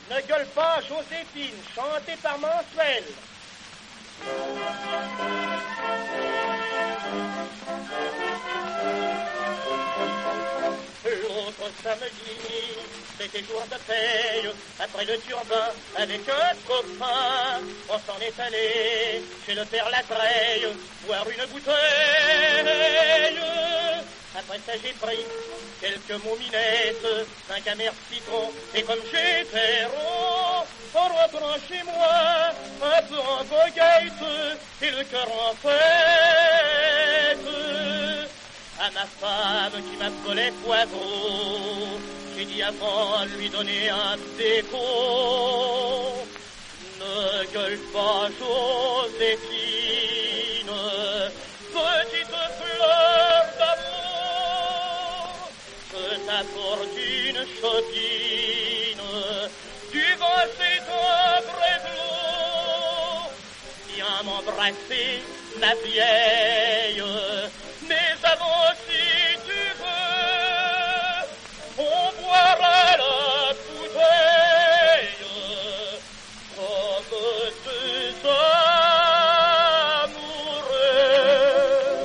Ne gueule pas, Joséphine, chantée par Mansuel. L'autre samedi, c'était jour de paye, après le turbin, avec un copain, on s'en est allé chez le père Latreille, boire une bouteille. Après ça, j'ai pris quelques mominettes, 5 amers citrons, et comme j'étais rond, en rentrant chez moi, un peu en goguette, et le cœur en fête. À ma femme qui m'appelait Poivreau, j'ai dit avant de lui donner un déco, ne gueule pas, Joséphine, petite fleur d'amour, que ta fortune chopine, du vent c'est un vrai de l'eau, viens m'embrasser, ma vieille, mais avant si tu veux, on boira la bouteille comme deux amoureux.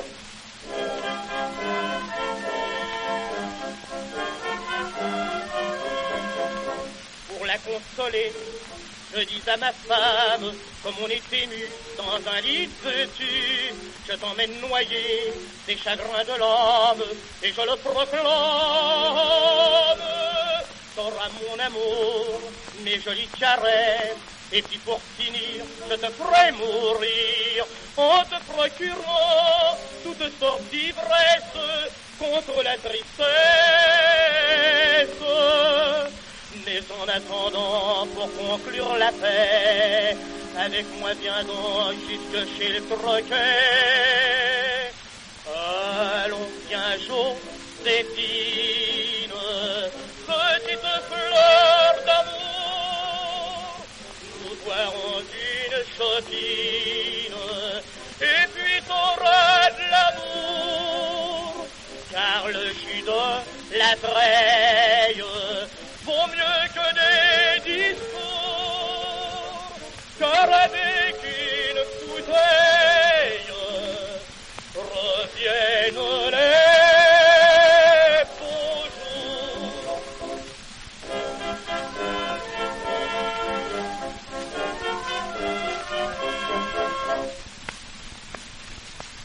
Pour la consoler, je dis à ma femme, comme on est ému dans un lit de dessus, je t'emmène noyer des chagrins de l'âme, et je le proclame. T'auras mon amour, mes jolies caresses, et puis pour finir, je te ferai mourir, en te procurant toutes sortes d'ivresse contre la tristesse. Mais en attendant, pour conclure la paix, avec moi viens donc jusque chez le troquet. Allons, viens, Joséphine, petite fleur d'amour, nous boirons une chopine, et puis t'auras de l'amour, car le jus de la treille vaut mieux que des discours, car avec une bouteille